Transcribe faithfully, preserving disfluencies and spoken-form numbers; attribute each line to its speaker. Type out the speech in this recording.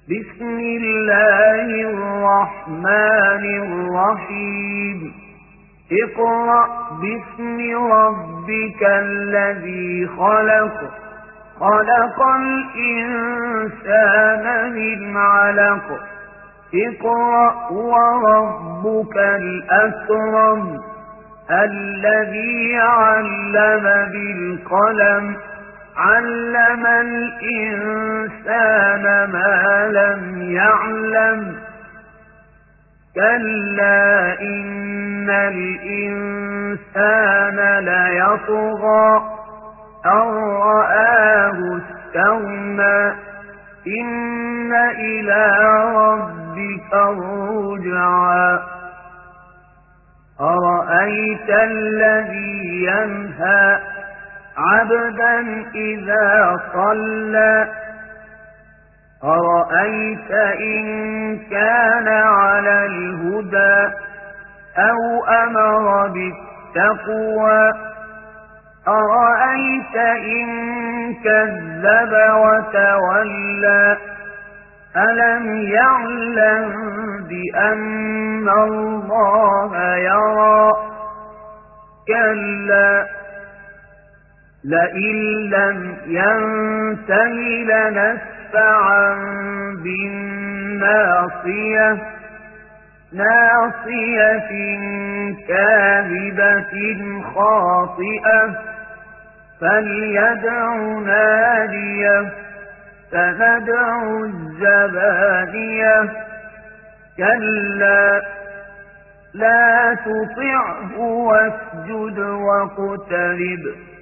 Speaker 1: بسم الله الرحمن الرحيم اقرأ باسم ربك الذي خلق خلق الإنسان من علق اقرأ وربك الأكرم الذي علم بالقلم علم الإنسان ما لم يعلم كلا إن الإنسان ليطغى أن رآه استغنى إن إلى ربك الرجعى أرأيت الذي ينهى عبدا إذا صلى أرأيت إن كان على الهدى أو أمر بالتقوى أرأيت إن كذب وتولى ألم يعلم بأن الله يرى كلا لئن لم ينته لنسفعا بالناصية ناصية كاذبة خاطئة فليدع ناديه سندع الزبانية كلا لا تطعه واسجد واقترب